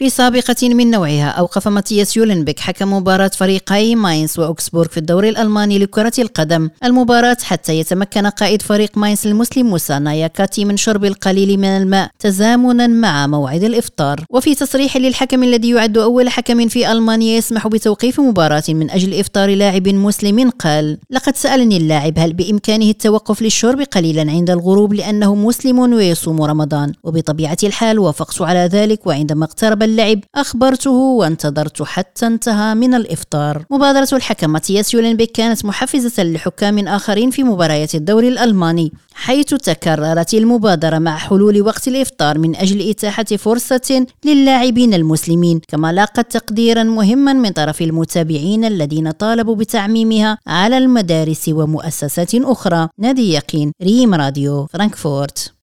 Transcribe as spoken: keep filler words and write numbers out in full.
في سابقة من نوعها، أوقف ماتياس يولنبيك حكم مباراة فريقي ماينز وأوكسبورغ في الدوري الألماني لكرة القدم المباراة حتى يتمكن قائد فريق ماينز المسلم موسى ناياكاتي من شرب القليل من الماء تزامنا مع موعد الإفطار. وفي تصريح للحكم الذي يعد أول حكم في ألمانيا يسمح بتوقيف مباراة من أجل إفطار لاعب مسلم، قال: لقد سألني اللاعب هل بإمكانه التوقف للشرب قليلا عند الغروب لأنه مسلم ويصوم رمضان، وبطبيعة الحال وافقت على ذلك، وعندما اقترب اللعب أخبرته وانتظرت حتى انتهى من الإفطار. مبادرة الحكم ماتياس يولنبيك كانت محفزة لحكام آخرين في مباريات الدوري الألماني، حيث تكررت المبادرة مع حلول وقت الإفطار من أجل إتاحة فرصة للاعبين المسلمين، كما لاقت تقديرا مهما من طرف المتابعين الذين طالبوا بتعميمها على المدارس ومؤسسات أخرى. نادي يقين، ريم راديو، فرانكفورت.